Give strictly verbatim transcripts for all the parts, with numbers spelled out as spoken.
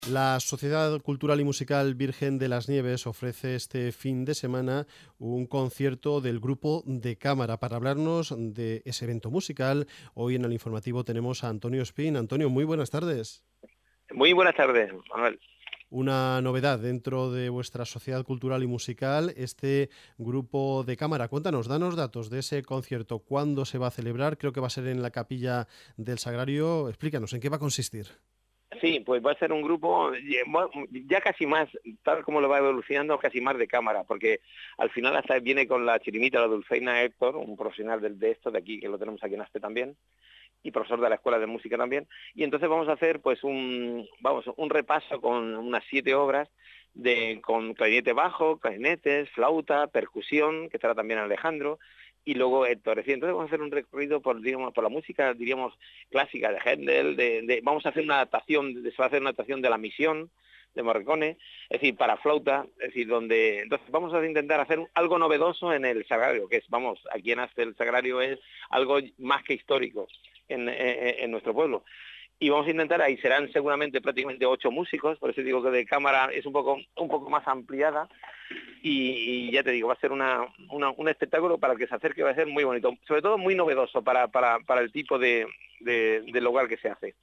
La Sociedad Cultural y Musical Virgen de las Nieves ofrece este fin de semana un concierto del grupo de cámara. Para hablarnos de ese evento musical, hoy en el informativo tenemos a Antonio Espín. Antonio, muy buenas tardes. Muy buenas tardes, Manuel. Una novedad dentro de vuestra Sociedad Cultural y Musical, este grupo de cámara. Cuéntanos, danos datos de ese concierto, cuándo se va a celebrar. Creo que va a ser en la Capilla del Sagrario. Explícanos, ¿en qué va a consistir? Sí, pues va a ser un grupo ya casi más, tal como lo va evolucionando, casi más de cámara, porque al final hasta viene con la chirimita, la dulzaina Héctor, un profesional de, de esto, de aquí, que lo tenemos aquí en Aspe también, y profesor de la Escuela de Música también, y entonces vamos a hacer pues un, vamos, un repaso con unas siete obras, de, con clarinete bajo, clarinetes, flauta, percusión, que estará también Alejandro, y luego Héctor. Entonces vamos a hacer un recorrido por, digamos, por la música, diríamos, clásica de Händel, de, de, vamos a hacer una adaptación, de, se va a hacer una adaptación de La Misión, de Morricone, es decir, para flauta, es decir, donde, entonces vamos a intentar hacer algo novedoso en el Sagrario, que es, vamos, aquí en Aspe el Sagrario es algo más que histórico en, en, en nuestro pueblo. Y vamos a intentar, ahí serán seguramente prácticamente ocho músicos, por eso digo que de cámara es un poco, un poco más ampliada, y, y ya te digo, va a ser una, una, un espectáculo para el que se acerque, va a ser muy bonito, sobre todo muy novedoso para, para, para el tipo de, de, de lugar que se hace.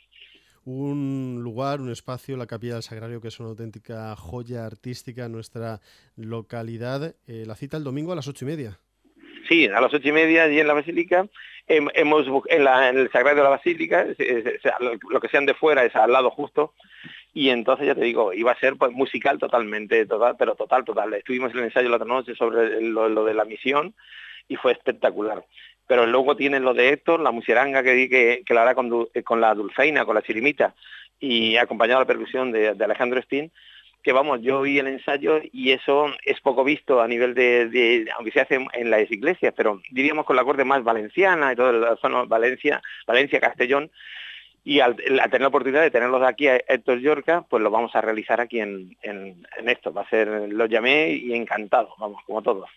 Un lugar, un espacio, la Capilla del Sagrario, que es una auténtica joya artística en nuestra localidad. Eh, la cita el domingo a las ocho y media. Sí, a las ocho y media y en la Basílica, hemos en, la, en el Sagrario de la Basílica, es, es, es, lo que sean de fuera es al lado justo, y entonces ya te digo, iba a ser pues musical totalmente, total, pero total, total. Estuvimos en el ensayo la otra noche sobre lo, lo de La Misión y fue espectacular. Pero luego tienen lo de Héctor, la musiranga que, que, que la hará con, con la dulzaina, con la chirimita, y acompañado la percusión de, de Alejandro Espín, que vamos, yo vi el ensayo y eso es poco visto a nivel de, de aunque se hace en las iglesias, pero diríamos con la corte más valenciana y toda la zona Valencia, Valencia, Castellón, y al, al tener la oportunidad de tenerlos aquí a Héctor Llorca, pues lo vamos a realizar aquí en, en, en esto, va a ser, lo llamé y encantado, vamos, como todos.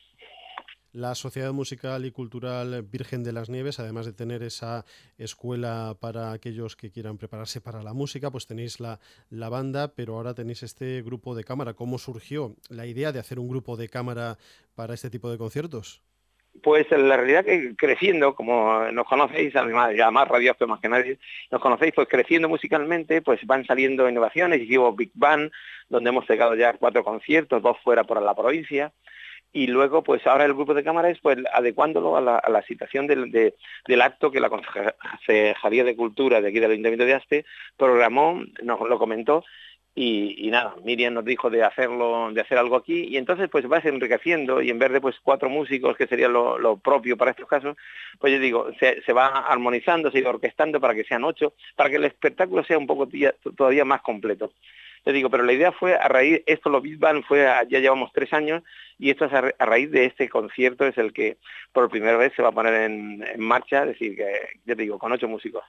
La Sociedad Musical y Cultural Virgen de las Nieves, además de tener esa escuela para aquellos que quieran prepararse para la música, pues tenéis la, la banda, pero ahora tenéis este grupo de cámara. ¿Cómo surgió la idea de hacer un grupo de cámara para este tipo de conciertos? Pues la realidad que creciendo, como nos conocéis, además, ya más radioacto más que nadie, nos conocéis, pues creciendo musicalmente, pues van saliendo innovaciones, hicimos Big Band, donde hemos pegado ya cuatro conciertos, dos fuera por la provincia, y luego pues ahora el grupo de cámara es pues adecuándolo a la, a la situación del, de, del acto que la Concejalía de Cultura de aquí del Ayuntamiento de Aspe programó, nos lo comentó, y, y nada, Miriam nos dijo de hacerlo, de hacer algo aquí, y entonces pues va enriqueciendo, y en vez de pues cuatro músicos, que sería lo, lo propio para estos casos, pues yo digo, se, se va armonizando, se va orquestando para que sean ocho, para que el espectáculo sea un poco tía, todavía más completo. Te digo, pero la idea fue a raíz, esto lo Big Band fue, a, ya llevamos tres años, y esto es a, a raíz de este concierto, es el que por primera vez se va a poner en, en marcha, es decir, que ya te digo, con ocho músicos.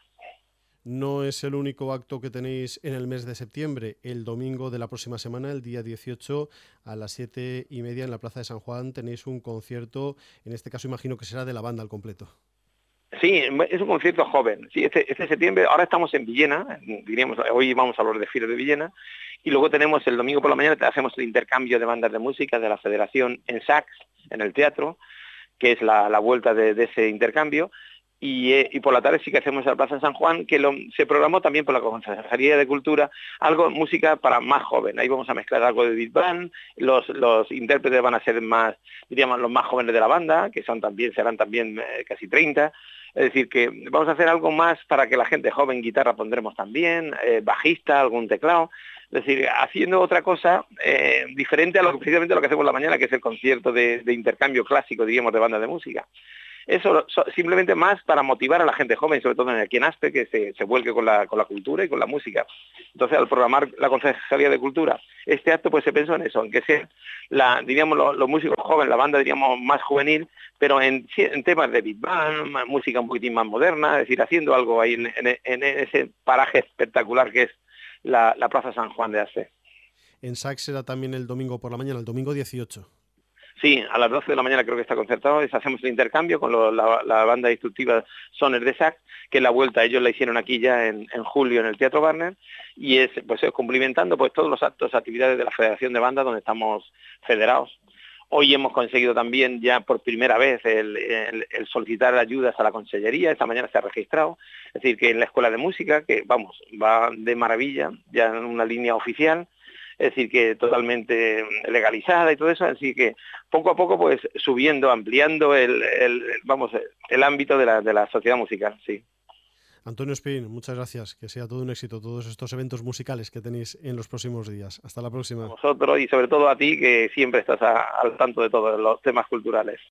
No es el único acto que tenéis en el mes de septiembre. El domingo de la próxima semana, el día dieciocho, a las siete y media en la Plaza de San Juan, tenéis un concierto, en este caso imagino que será de la banda al completo. Sí, es un concierto joven. Sí, este, este septiembre, ahora estamos en Villena, diríamos, hoy vamos a los desfiles de Villena, y luego tenemos el domingo por la mañana, hacemos el intercambio de bandas de música de la Federación en Sax, en el teatro, que es la, la vuelta de, de ese intercambio, y, eh, y por la tarde sí que hacemos en la Plaza de San Juan, que lo, se programó también por la Concejalía de Cultura, algo, música para más joven. Ahí vamos a mezclar algo de Big Band, los, los intérpretes van a ser más, diríamos, los más jóvenes de la banda, que son también, serán también eh, casi treinta, es decir, que vamos a hacer algo más para que la gente joven, guitarra pondremos también, eh, bajista, algún teclado, es decir, haciendo otra cosa eh, diferente a lo que precisamente lo que hacemos la mañana, que es el concierto de, de intercambio clásico, diríamos, de banda de música. Eso so, simplemente más para motivar a la gente joven, sobre todo aquí en Aspe, que se, se vuelque con la, con la cultura y con la música. Entonces, al programar la Concejalía de Cultura este acto, pues se pensó en eso, en que sea, la, diríamos, los, los músicos jóvenes, la banda, diríamos, más juvenil, pero en, en temas de Big Band, música un poquitín más moderna, es decir, haciendo algo ahí en, en, en ese paraje espectacular que es la, la Plaza San Juan de Aspe. En Sax será también el domingo por la mañana, el domingo dieciocho. Sí, a las doce de la mañana creo que está concertado, es, hacemos el intercambio con lo, la, la banda instructiva Soners de Sac, que la vuelta ellos la hicieron aquí ya en, en julio en el Teatro Barner, y es pues es cumplimentando pues todos los actos, actividades de la Federación de Bandas donde estamos federados. Hoy hemos conseguido también ya por primera vez el, el, el solicitar ayudas a la consellería, esta mañana se ha registrado, es decir, que en la Escuela de Música, que vamos, va de maravilla, ya en una línea oficial, es decir, que totalmente legalizada y todo eso, así que poco a poco pues subiendo, ampliando el, el vamos, el ámbito de la, de la sociedad musical, sí. Antonio Espín, muchas gracias, que sea todo un éxito todos estos eventos musicales que tenéis en los próximos días. Hasta la A próxima. vosotros y sobre todo a ti, que siempre estás a, al tanto de todos los temas culturales.